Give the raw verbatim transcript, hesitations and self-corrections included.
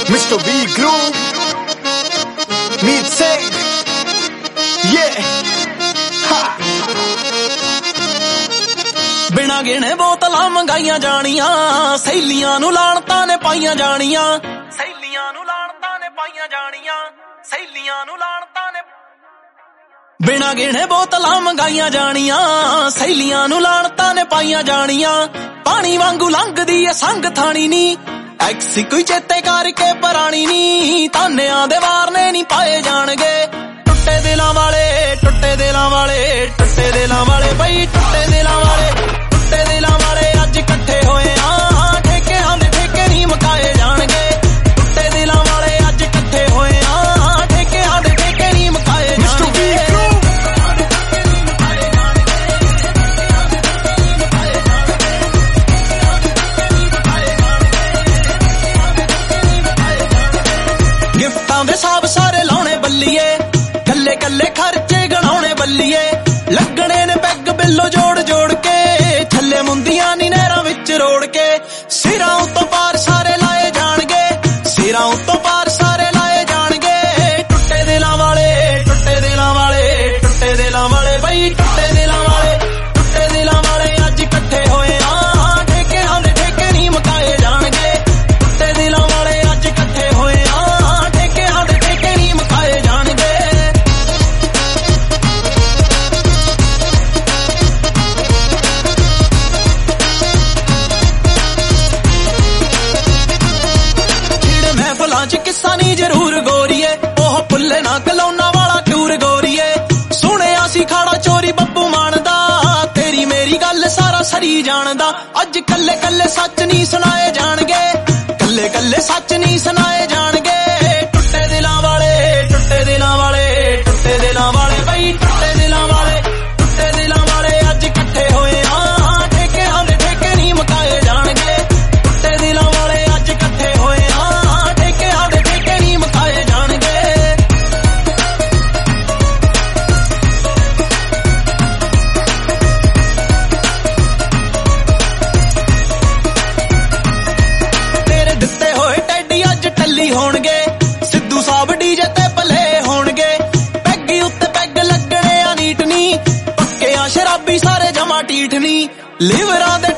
Mister V Groove, Meet Singh, yeah, ha. ਬਿਨਾ ਗਿਣੇ ਬੋਤਲਾਂ ਮੰਗਾਈਆਂ ਜਾਣੀਆਂ, ਸਹੇਲੀਆਂ ਨੂੰ ਲਾਣਤਾਂ ਨੇ ਪਾਈਆਂ ਜਾਣੀਆਂ, ਸਹੇਲੀਆਂ ਨੂੰ ਲਾਣਤਾਂ ਨੇ ਪਾਈਆਂ ਜਾਣੀਆਂ, ਸਹੇਲੀਆਂ ਨੂੰ ਲਾਣਤਾਂ ਨੇ। ਬਿਨਾ ਗਿਣੇ ਬੋਤਲਾਂ ਮੰਗਾਈਆਂ ਜਾਣੀਆਂ, ਸਹੇਲੀਆਂ ਨੂੰ ਲਾਣਤਾਂ ਨੇ ਪਾਈਆਂ ਜਾਣੀਆਂ। ਪਾਣੀ ਵਾਂਗੂ ਲੰਘਦੀ ਏ ਸੰਗ ਥਾਣੀ ਨੀ, ਐਕਸੀ ਕੋਈ ਚੇਤੇ ਕਰਕੇ ਪੁਰਾਣੀ ਨੀ। ਤਾਨਿਆਂ ਦੇ ਵਾਰਨੇ ਨੀ ਪਾਏ ਜਾਣਗੇ, ਟੁੱਟੇ ਦਿਲਾਂ ਵਾਲੇ, ਟੁੱਟੇ ਦਿਲਾਂ ਵਾਲੇ, ਟੁੱਟੇ ਦਿਲਾਂ ਵਾਲੇ ਬਈ, ਟੁੱਟੇ ਦਿਲਾਂ ਵਾਲੇ, ਟੁੱਟੇ ਦਿਲਾਂ ਵਾਲੇ ਅੱਜ ਇਕੱਠੇ ਹੋਏ ਆ। ਠੇਕਿਆਂ ਦੇ ਠੇਕੇ ਨੀ ਮੁਕਾਏ ਜਾਣਗੇ, ਟੁੱਟੇ ਦਿਲਾਂ ਵਾਲੇ ਅੱਜ ਇਕੱਠੇ ਹੋਏ ਆ। ਠੇਕਿਆਂ ਦੇ ਠੇਕੇ ਨੀ ਮੁਕਾਏ ਜਾਣਗੇ। ਗਿਫਟਾਂ ਦੇ ਸਾਬ ਸਾਰੇ ਲਾਉਣੇ ਬੱਲੀਏ, ਕੱਲੇ ਕੱਲੇ ਖਰਚੇ ਗਣਾਉਣੇ ਬੱਲੀਏ। ਲੱਗਣੇ ਨੇ ਪੈਗ ਬਿੱਲੋ ਜੋੜ ਜੋੜ ਕੇ, ਥੱਲੇ ਮੁੰਦੀਆਂ ਨੀ ਨਹਿਰਾਂ ਵਿੱਚ ਰੋੜ ਕੇ। ਸਿਰਾਂ ਉੱਤੋਂ ਪਾਰ ਸਾਰੇ ਲਾਏ ਜਾਣਗੇ, ਸਿਰਾਂ ਉੱਤੋਂ ਪਾਰ ਸਾਰੇ ਲਾਏ ਜਾਣਗੇ। ਟੁੱਟੇ ਦਿਲਾਂ ਵਾਲੇ, ਟੁੱਟੇ ਦਿਲਾਂ ਵਾਲੇ, ਟੁੱਟੇ ਦਿਲਾਂ ਵਾਲੇ ਬਈ, ਟੁੱਟੇ ਦਿਲਾਂ ਵਾਲੇ, ਟੁੱਟੇ ਦਿਲਾਂ ਵਾਲੇ ਅੱਜ ਇਕੱਠੇ ਹੋਏ ਆ। ਠੇਕਿਆਂ ਦੇ ਠੇਕੇ ਨੀ ਮੁਕਾਏ ਜਾਣਗੇ, ਟੁੱਟੇ ਦਿਲਾਂ ਵਾਲੇ ਅੱਜ ਇਕੱਠੇ ਹੋਏ ਆ। ਠੇਕਿਆਂ ਦੇ ਠੇਕੇ ਨੀ ਮੁਕਾਏ ਜਾਣਗੇ। ਜਿਹੜੇ ਮਹਿਫਲਾਂ ਚ ਕਿੱਸਾ ਨੀ ਜ਼ਰੂਰ ਗੋਰੀਏ, ਉਹ ਫੁੱਲੇ ਨਾ ਕਲੌਨਾ ਵਾਲਾ ਕਿਉਰ ਗੋਰੀਏ। ਸੁਣਿਆ ਸੀ ਖਾੜਾ ਚੋਰੀ ਬੱਬੂ ਮਾਨਦਾ, ਤੇਰੀ ਮੇਰੀ ਗੱਲ ਸਾਰਾ ਸਰੀ ਜਾਣਦਾ। ਅੱਜ ਕੱਲੇ ਕੱਲੇ ਸੱਚ ਨੀ ਸੁਣਾਏ ਜਾਣਗੇ, ਕੱਲੇ ਕੱਲੇ ਸੱਚ ਨੀ ਸੁਣਾਏ ਜਾਣਗੇ। ਟੁੱਟੇ ਦਿਲਾਂ ਵਾਲੇ, ਟੁੱਟੇ ਦਿਲਾਂ ਵਾਲੇ, ਟੁੱਟੇ ਦਿਲਾਂ ਵਾਲੇ ਬਈ, ਟੁੱਟੇ ਦਿਲਾਂ ਵਾਲੇ, ਟੁੱਟੇ ਦਿਲਾਂ ਵਾਲੇ ਅੱਜ ਇਕੱਠੇ ਹੋਏ ਆ। ਠੇਕਿਆਂ ਦੇ ਠੇਕੇ ਨੀ ਮੁਕਾਏ ਜਾਣਗੇ, ਟੁੱਟੇ ਦਿਲਾਂ ਵਾਲੇ ਅੱਜ ਇਕੱਠੇ ਹੋਏ ਆ। ਠੇਕਿਆਂ ਦੇ ਠੇਕੇ ਨੀ ਮੁਕਾਏ ਜਾਣਗੇ। ਤੇਰੇ ਦਿੱਤੇ ਹੋਏ ਟੈਡੀ ਅੱਜ ਟੱਲੀ ਹੋਣਗੇ, ਸਿੱਧੂ ਸਾਹਿਬ ਡੀਜੇ ਤੇ ਭਲੇ ਹੋਣਗੇ। ਪੈਗੀ ਉੱਤੇ ਪੈਗ ਲੱਗਣੇ ਆ ਨੀਟ ਨੀ, ਪੱਕੇ ਆ ਸ਼ਰਾਬੀ ਸਾਰੇ ਜਮਾ ਟੀਠ ਨੀ। ਲਿਵਰਾਂ ਦੇ